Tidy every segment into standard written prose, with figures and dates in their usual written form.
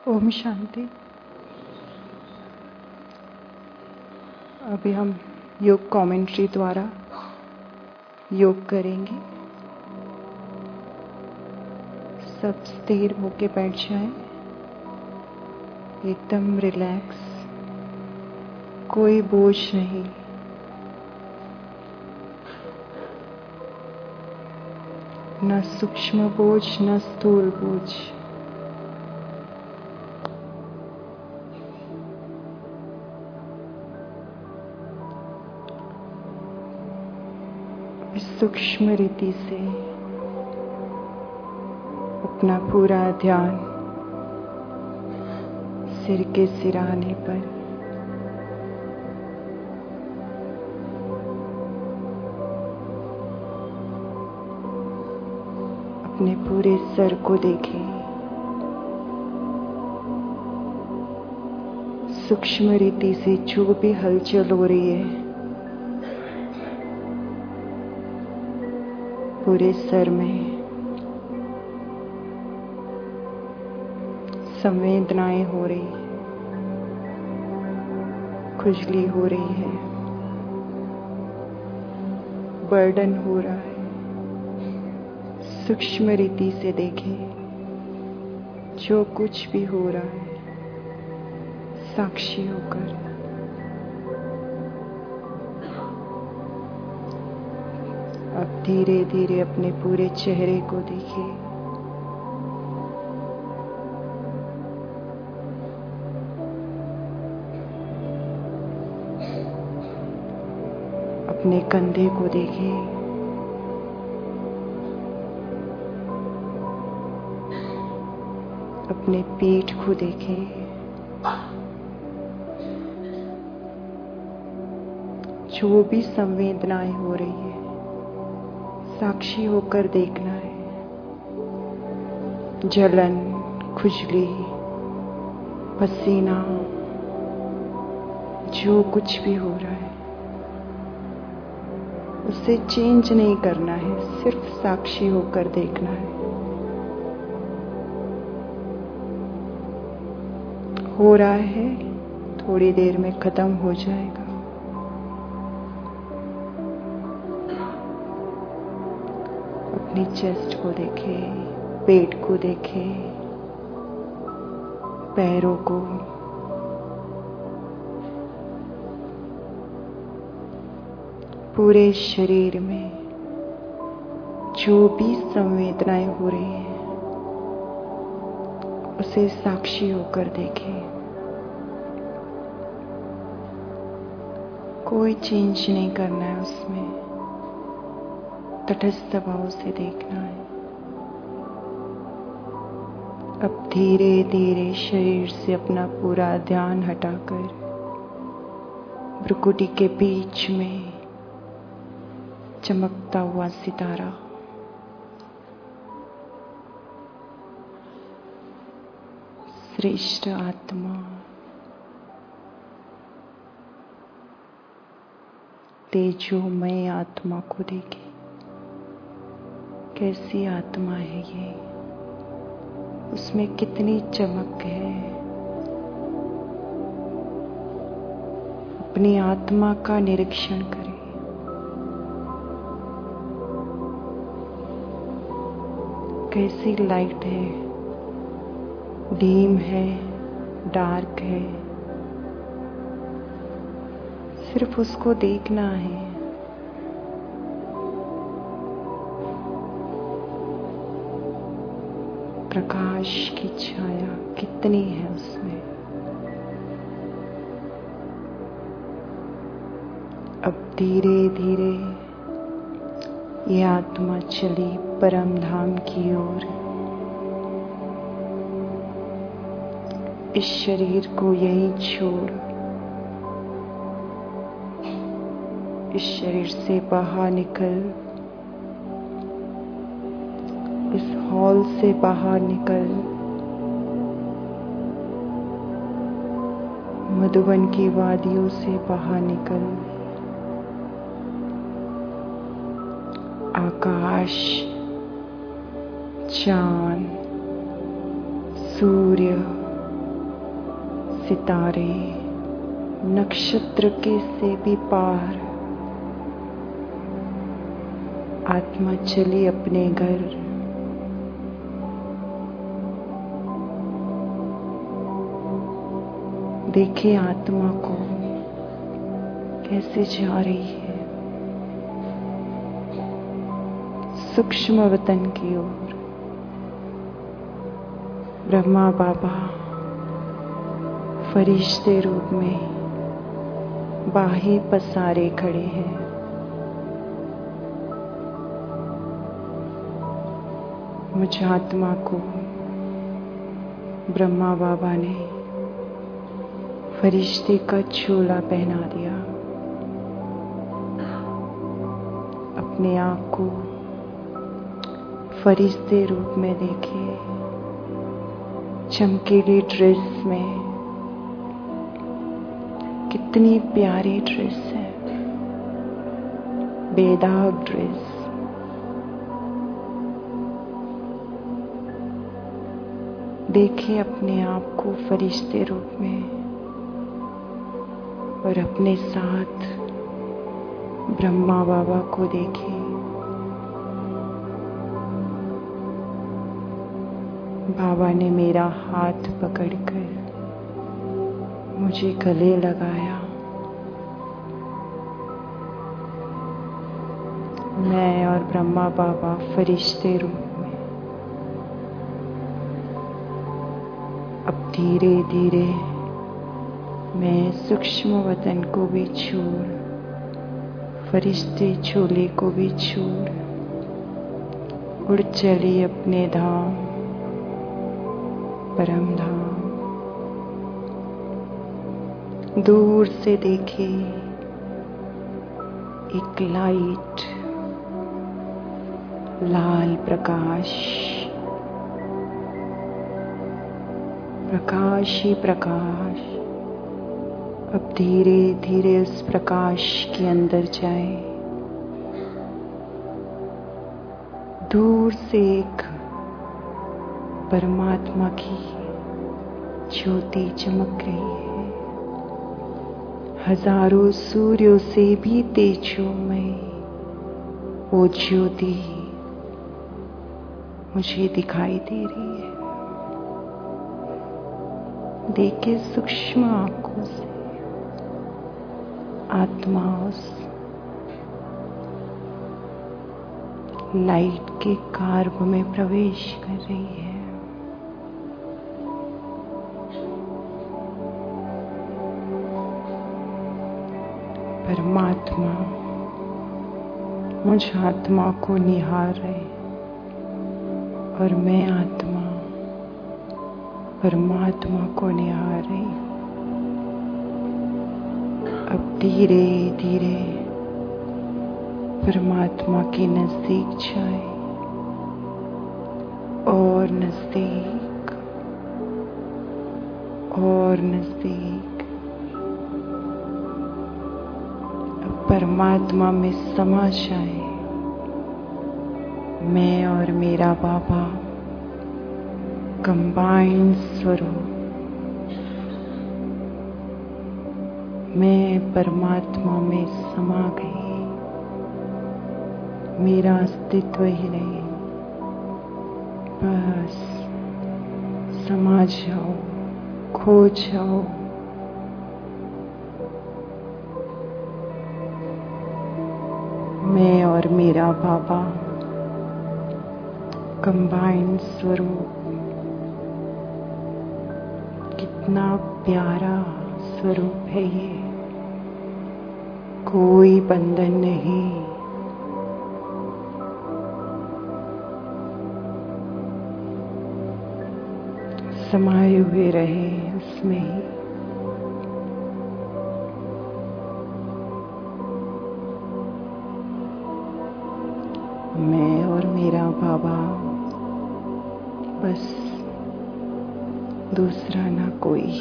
ओम शांति। अभी हम योग कमेंट्री द्वारा योग करेंगे। सब स्थिर होके बैठ जाएं, एकदम रिलैक्स, कोई बोझ नहीं। न सूक्ष्म बोझ न स्थूल बोझ। सूक्ष्म रीति से अपना पूरा ध्यान सिर के सिरहाने पर, अपने पूरे सर को देखें। सूक्ष्म रीति से जो भी हलचल हो रही है पूरे सर में, संवेदनाएं हो रही है, खुजली हो रही है, बर्डन हो रहा है। सूक्ष्म रीति से देखें, जो कुछ भी हो रहा है साक्षी होकर। अब धीरे धीरे अपने पूरे चेहरे को देखिए। अपने कंधे को देखिए। अपने पीठ को देखें। जो भी संवेदनाएं हो रही है साक्षी होकर देखना है। जलन, खुजली, पसीना, जो कुछ भी हो रहा है उसे चेंज नहीं करना है, सिर्फ साक्षी होकर देखना है। हो रहा है, थोड़ी देर में खत्म हो जाएगा। अपनी चेस्ट को देखें, पेट को देखें, पैरों को, पूरे शरीर में जो भी संवेदनाएं हो रही हैं उसे साक्षी होकर देखें। कोई चेंज नहीं करना है उसमें, तटस्थ भाव से देखना है। अब धीरे धीरे शरीर से अपना पूरा ध्यान हटाकर भ्रुकुटी के बीच में चमकता हुआ सितारा, श्रेष्ठ आत्मा, तेजोमय आत्मा को देखें। कैसी आत्मा है ये, उसमें कितनी चमक है। अपनी आत्मा का निरीक्षण करें। कैसी लाइट है, डीम है, डार्क है, सिर्फ उसको देखना है। प्रकाश की छाया कितनी है उसमें। अब धीरे धीरे ये आत्मा चली परम धाम की ओर। इस शरीर को यहीं छोड़ इस शरीर से बाहर निकल, इस हॉल से बाहर निकल, मधुबन की वादियों से बाहर निकल। आकाश, चांद, सूर्य, सितारे नक्षत्र के से भी पार आत्मा चली अपने घर। देखे आत्मा को कैसे जा रही है सूक्ष्म वतन की ओर। ब्रह्मा बाबा फरिश्ते रूप में बाहें पसारे खड़े हैं। मुझ आत्मा को ब्रह्मा बाबा ने फरिश्ते का चोला पहना दिया। अपने आप को फरिश्ते रूप में देखे, चमकीली ड्रेस में। कितनी प्यारी ड्रेस है, बेदाग ड्रेस। देखे अपने आप को फरिश्ते रूप में और अपने साथ ब्रह्मा बाबा को देखे। बाबा ने मेरा हाथ पकड़कर मुझे गले लगाया। मैं और ब्रह्मा बाबा फरिश्ते रूप में अब धीरे धीरे मैं सूक्ष्म वतन को भी छोड़, फरिश्ते चोले को भी छोड़ उड़ चली अपने धाम, परम धाम। दूर से देखे एक लाइट, लाल प्रकाश, प्रकाश ही प्रकाश। अब धीरे धीरे उस प्रकाश के अंदर जाए। दूर से एक परमात्मा की ज्योति चमक रही है। हजारों सूर्यों से भी तेजोमय वो ज्योति मुझे दिखाई दे रही है। देखे सूक्ष्म आंखों से आत्मा उस लाइट के कार्ब में प्रवेश कर रही है। परमात्मा मुझ आत्मा को निहार रहे और मैं आत्मा परमात्मा को निहार रही। अब धीरे धीरे परमात्मा के नजदीक जाए और नजदीक और नजदीक। अब परमात्मा में समा जाए। मैं और मेरा बाबा कंबाइंड स्वरूप। मैं परमात्मा में समा गई। मेरा अस्तित्व ही नहीं, बस समा जाओ, खो जाओ। मैं और मेरा बाबा कंबाइंड स्वरूप। कितना प्यारा स्वरूप है ये। कोई बंधन नहीं, समाये हुए रहे उसमें ही। मैं और मेरा बाबा, बस दूसरा ना कोई।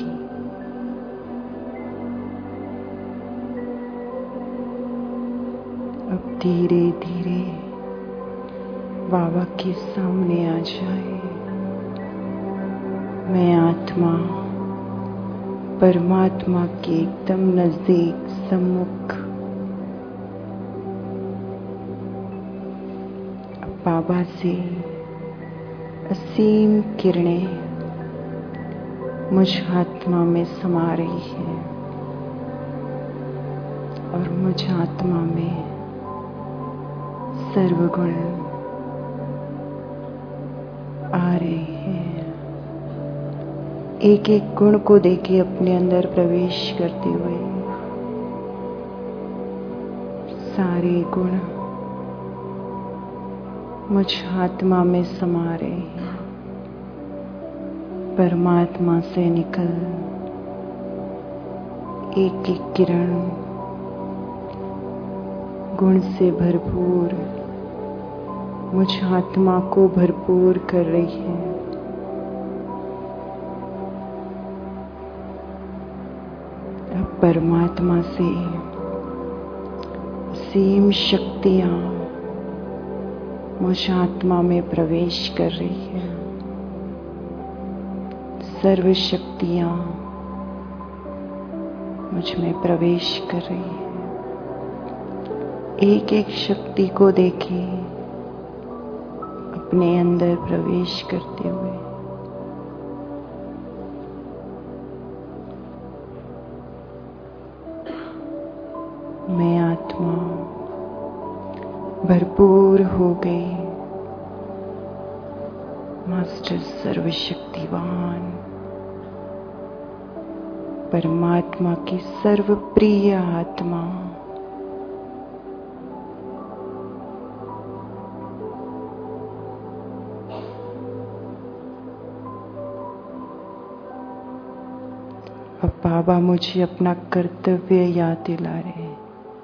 अब धीरे धीरे बाबा के सामने आ जाए। मैं आत्मा परमात्मा के एकदम नजदीक सम्मुख बाबा से असीम किरणें मुझ आत्मा में समा रही है और मुझ आत्मा में सर्वगुण आ रहे हैं। एक एक गुण को देके अपने अंदर प्रवेश करते हुए सारे गुण मुझ आत्मा में समा रहे हैं। परमात्मा से निकल एक एक किरण गुण से भरपूर मुझ आत्मा को भरपूर कर रही है। अब परमात्मा से असीम शक्तियां मुझ आत्मा में प्रवेश कर रही है। सर्व शक्तियां मुझ में प्रवेश कर रही है। एक एक शक्ति को देखे अपने अंदर प्रवेश करते हुए मैं आत्मा भरपूर हो गई। मास्टर सर्वशक्तिवान परमात्मा की सर्वप्रिय आत्मा अब बाबा मुझे अपना कर्तव्य याद दिला रहे हैं।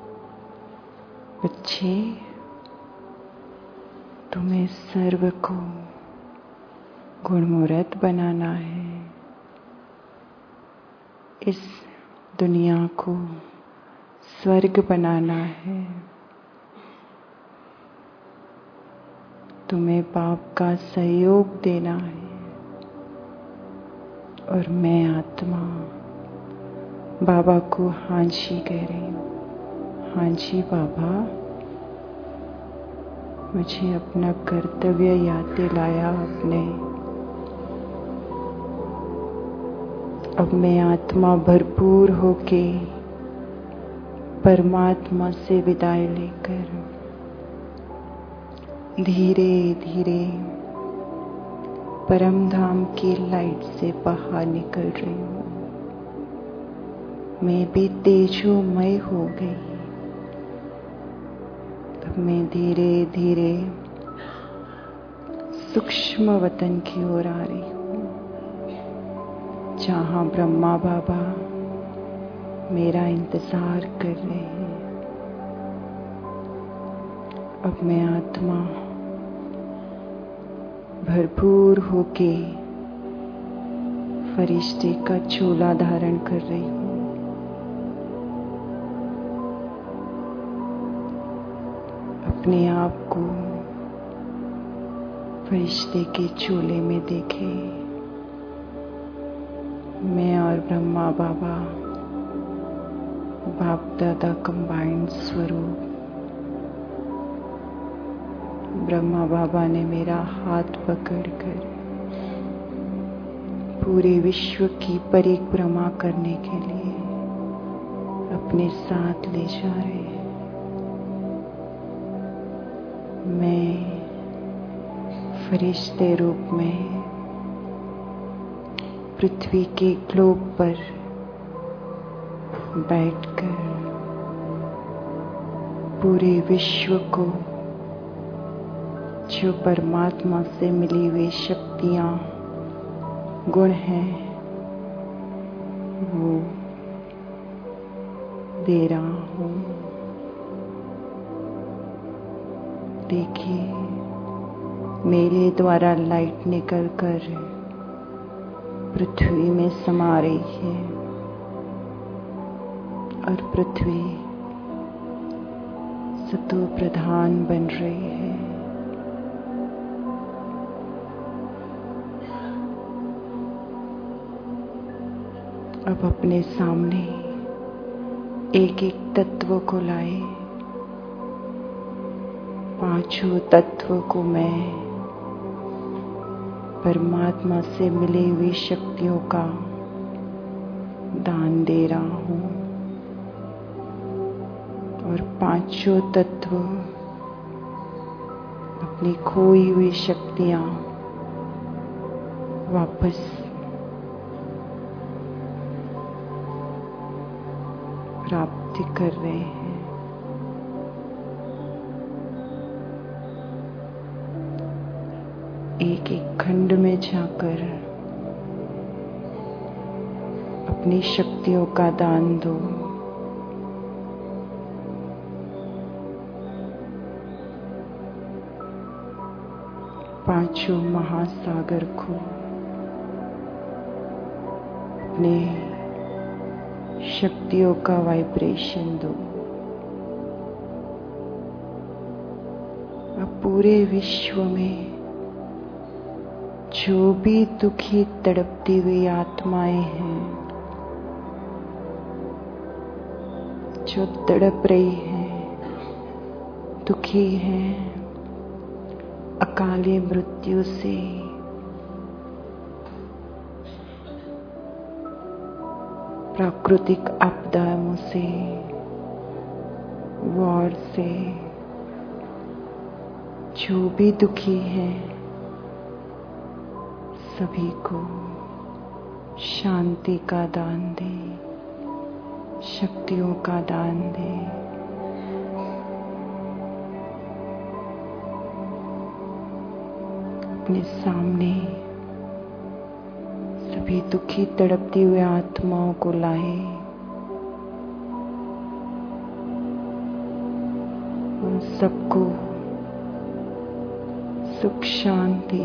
बच्चे, तुम्हें सर्व को गुणमूर्त बनाना है। इस दुनिया को स्वर्ग बनाना है। तुम्हें बाप का सहयोग देना है। और मैं आत्मा बाबा को हाँ जी कह रही हूँ। हाँ जी बाबा, मुझे अपना कर्तव्य याद दिलाया आपने। अब मैं आत्मा भरपूर होके परमात्मा से विदाई लेकर धीरे धीरे परम धाम की लाइट से बाहर निकल रही हूँ। मैं भी तेजोमय हो गई। अब मैं धीरे धीरे सूक्ष्म वतन की ओर आ रही हूँ, जहाँ ब्रह्मा बाबा मेरा इंतजार कर रहे हैं। अब मैं आत्मा भरपूर होके फरिश्ते का चोला धारण कर रही हूँ। अपने आप को फरिश्ते के चोले में देखे। मैं और ब्रह्मा बाबा बाप दादा कंबाइंड स्वरूप। ब्रह्मा बाबा ने मेरा हाथ पकड़कर पूरे विश्व की परिक्रमा करने के लिए अपने साथ ले जा रहे हैं। मैं फरिश्ते रूप में पृथ्वी के ग्लोब पर बैठकर पूरे विश्व को जो परमात्मा से मिली हुई शक्तियां गुण हैं वो दे रहा हूँ। देखिए, मेरे द्वारा लाइट निकलकर पृथ्वी में समा रही है और पृथ्वी सतो प्रधान बन रही है। अब अपने सामने एक एक तत्व को लाए। पांचों तत्व को मैं परमात्मा से मिली हुई शक्तियों का दान दे रहा हूं और पांचों तत्व अपनी खोई हुई शक्तियां वापस प्राप्त कर रहे हैं। एक एक खंड में जाकर अपनी शक्तियों का दान दो। पांचों महासागर को अपने शक्तियों का वाइब्रेशन दो। अब पूरे विश्व में जो भी दुखी तड़पती हुई आत्माएं हैं, जो तड़प रही हैं, दुखी हैं अकाली मृत्यु से, प्राकृतिक आपदाओं से, वॉर से, जो भी दुखी हैं सभी को शांति का दान दे, शक्तियों का दान दे। अपने सामने सभी दुखी तड़पती हुई आत्माओं को लाए। उन सबको सुख शांति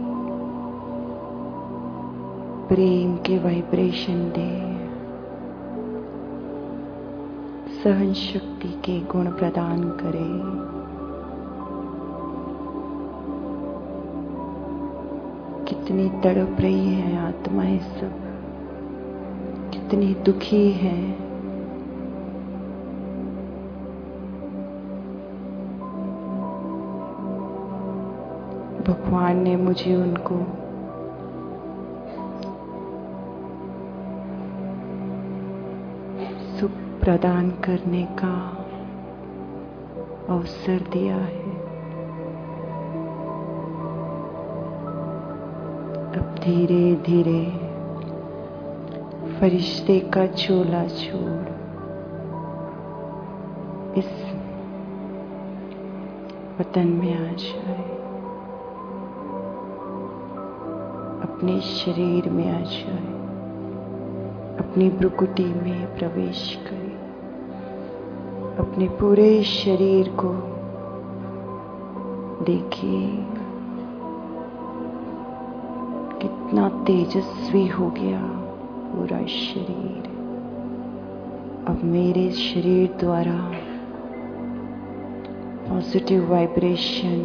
प्रेम के वाइब्रेशन दे, सहन शक्ति के गुण प्रदान करे। कितनी तड़प रही है आत्माएं सब, कितनी दुखी है। भगवान ने मुझे उनको सुख प्रदान करने का अवसर दिया है। अब धीरे धीरे फरिश्ते का चोला छोड़ इस वतन में आ जाए, अपने शरीर में आ जाए, अपनी भ्रुकुटी में प्रवेश करे, अपने पूरे शरीर को देखिए कितना तेजस्वी हो गया पूरा शरीर। अब मेरे शरीर द्वारा पॉजिटिव वाइब्रेशन,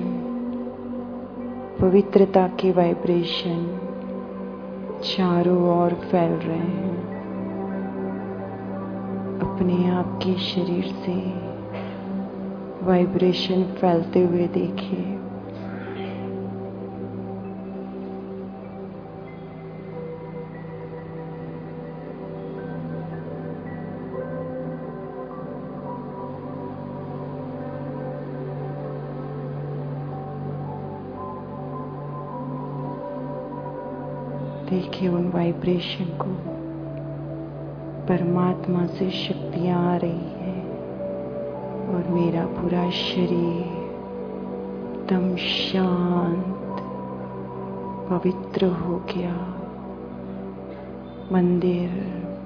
पवित्रता के वाइब्रेशन चारों ओर फैल रहे हैं। अपने आप के शरीर से वाइब्रेशन फैलते हुए देखिए। देखिए उन वाइब्रेशन को, परमात्मा से शक्तियां आ रही है और मेरा पूरा शरीर एकदम शांत पवित्र हो गया। मंदिर